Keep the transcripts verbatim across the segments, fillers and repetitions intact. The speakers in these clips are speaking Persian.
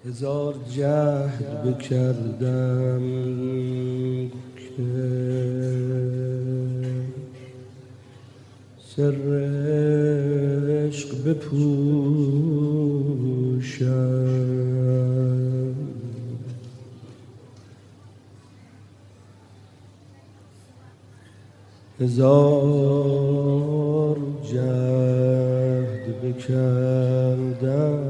هزار جهد بکردم که سر عشق بپوشم، هزار جهد بکردم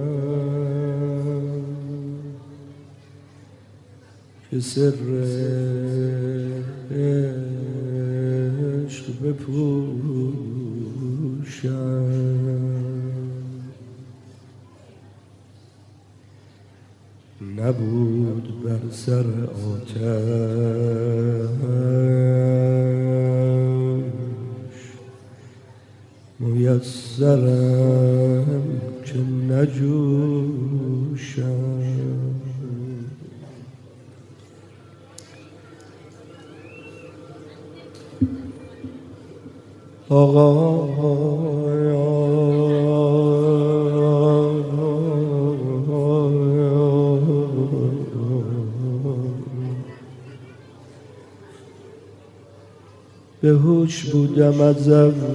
که سر عشق بپوشم. نبود بر سر آتش میسرم که نجوشم. آقایا به هوش بودم از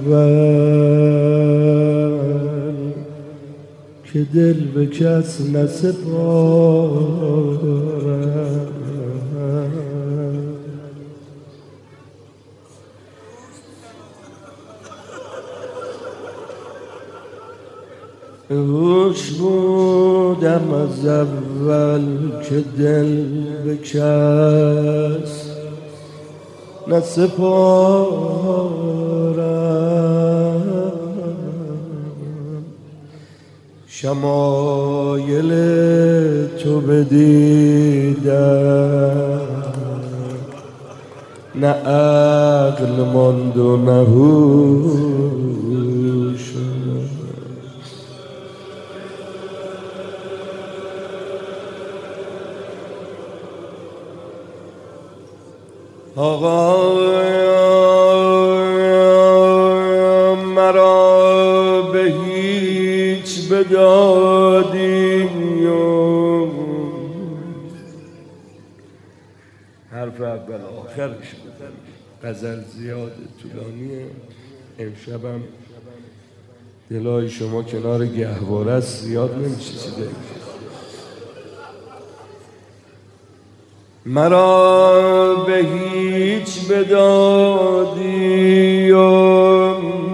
اول که دل به کس نسپارم. به هوش بودم از اول که دل به کس نسپارم. شمایل تو بدیدم، نه عقل ماند و نه هوش. آقا مرا به هیچ بدادی. حرف اول آخرش غزل زیاد طولانیه. امشبم دلای شما کنار گهواره است، زیاد نمیشه چیزه. مرا به هیچ بدادی و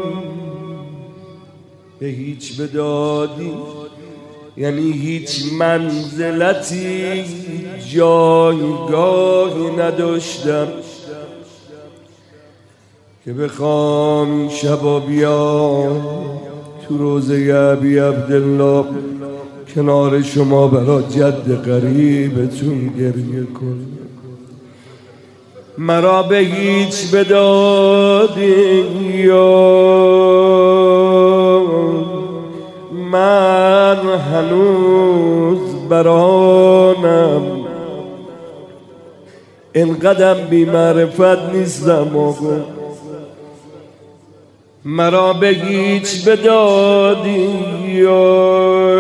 به هیچ بدادی یعنی هیچ منزلتی جایگاهی نداشتم که بخوام شبا بیام تو روضه ابی عبدالله کنار شما برا جد قریبتون گریه کن. مرا به هیچ بدادی یا من هنوز برانم، اینقدر بی معرفت نیستم آقا. مرا به هیچ بدادی یا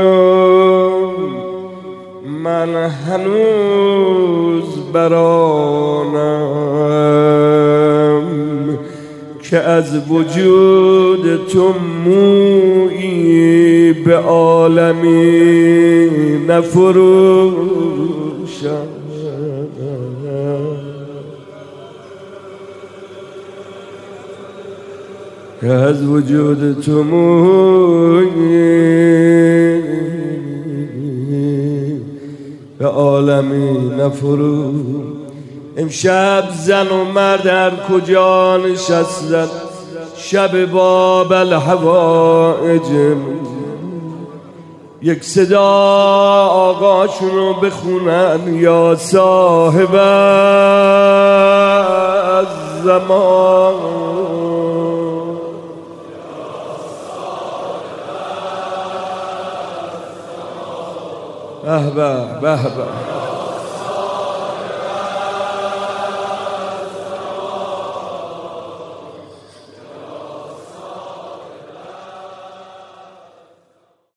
من هنوز برانم که از وجود تو مویی به عالمی نفروشم. که از وجود تو مویی به عالمی نفرو. امشب زن و مرد هر کجا نشستن شب باب الحوائج یک صدا آقاشونو بخونن یا صاحب الزمان. به به به به